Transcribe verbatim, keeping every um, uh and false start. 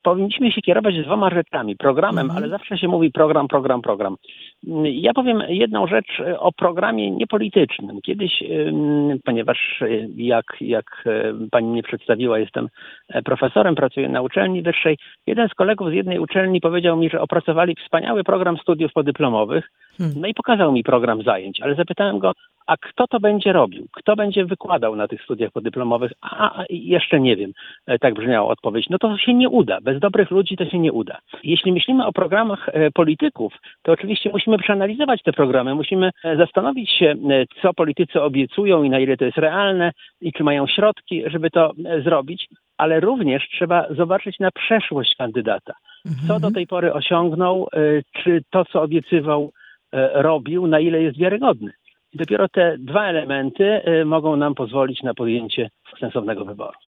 powinniśmy się kierować dwoma rzeczami. Programem, Mhm. ale zawsze się mówi program, program, program. Ja powiem jedną rzecz o programie niepolitycznym. Kiedyś, ponieważ jak, jak pani mnie przedstawiła, jestem profesorem, pracuję na uczelni wyższej, jeden z kolegów z jednej uczelni powiedział mi, że opracowali wspaniały program studiów podyplomowych, Hmm. no i pokazał mi program zajęć, ale zapytałem go, a kto to będzie robił? Kto będzie wykładał na tych studiach podyplomowych? A, jeszcze nie wiem. Tak brzmiała odpowiedź. No to się nie uda. Bez dobrych ludzi to się nie uda. Jeśli myślimy o programach polityków, to oczywiście musimy przeanalizować te programy. Musimy zastanowić się, co politycy obiecują i na ile to jest realne i czy mają środki, żeby to zrobić, ale również trzeba zobaczyć na przeszłość kandydata. Co do tej pory osiągnął, czy to, co obiecywał, robił, na ile jest wiarygodny. Dopiero te dwa elementy mogą nam pozwolić na podjęcie sensownego wyboru.